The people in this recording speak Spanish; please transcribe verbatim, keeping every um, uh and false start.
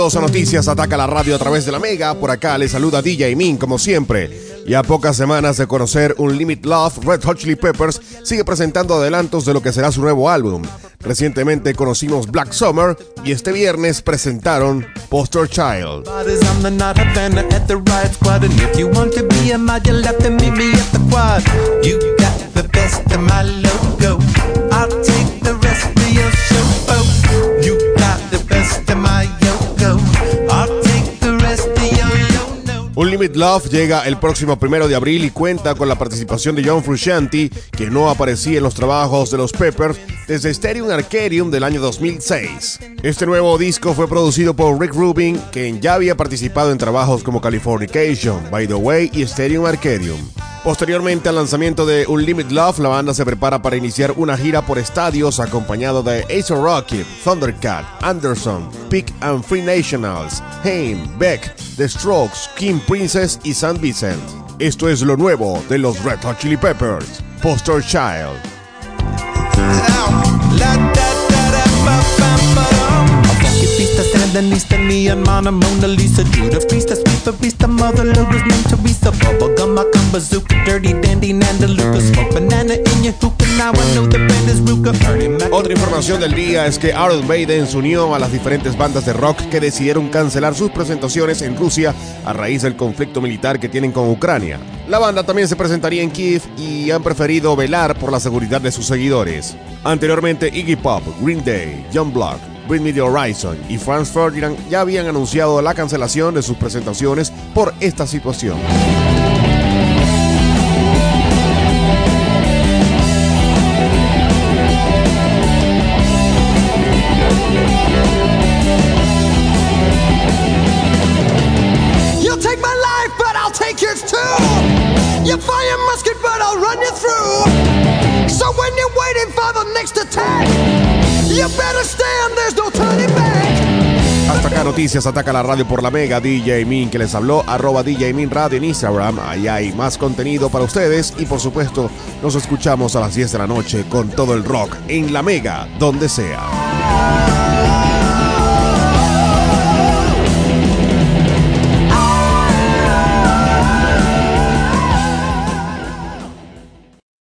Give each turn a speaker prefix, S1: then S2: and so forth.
S1: Bienvenidos a Noticias Ataca la Radio a través de la Mega. Por acá les saluda D J Min como siempre. Y a pocas semanas de conocer Unlimited Love, Red Hot Chili Peppers sigue presentando adelantos de lo que será su nuevo álbum. Recientemente conocimos Black Summer y este viernes presentaron Poster Child. Unlimited Love llega el próximo primero de abril y cuenta con la participación de John Frusciante, que no aparecía en los trabajos de los Peppers desde Stadium Arcadium del año dos mil seis. Este nuevo disco fue producido por Rick Rubin, quien ya había participado en trabajos como Californication, By the Way y Stadium Arcadium. Posteriormente al lanzamiento de Unlimited Love, la banda se prepara para iniciar una gira por estadios acompañado de A$AP Rocky, Thundercat, Anderson, Peak and Free Nationals, Haim, Beck, The Strokes, King Princess y Saint Vincent. Esto es lo nuevo de los Red Hot Chili Peppers, Poster Child.
S2: Sandinista, neon, Mona, Mona Lisa, Judah, Priesta, Spifa, Beasta, Mother, Logos, Mint, Teresa, Bubblegum, Macum, Bazooka, Dirty Dandy, Nanda, Luca, Smoke Banana in your hookah, now I know the band is Ruka.
S1: Otra información del día es que Iron Maiden se unió a las diferentes bandas de rock que decidieron cancelar sus presentaciones en Rusia a raíz del conflicto militar que tienen con Ucrania. La banda también se presentaría en Kiev y han preferido velar por la seguridad de sus seguidores. Anteriormente, Iggy Pop, Green Day, John Block, Bring Me the Horizon y Franz Ferdinand ya habían anunciado la cancelación de sus presentaciones por esta situación.
S3: You'll take my life, but I'll take yours too. You fire musket, but I'll run you through. So when you're waiting for the next attack, you better stand, there's no turning back.
S1: Hasta acá Noticias Ataca la Radio por la Mega. D J Min que les habló, arroba D J Min Radio en Instagram. Ahí hay más contenido para ustedes y por supuesto nos escuchamos a las diez de la noche con todo el rock en la Mega, donde sea.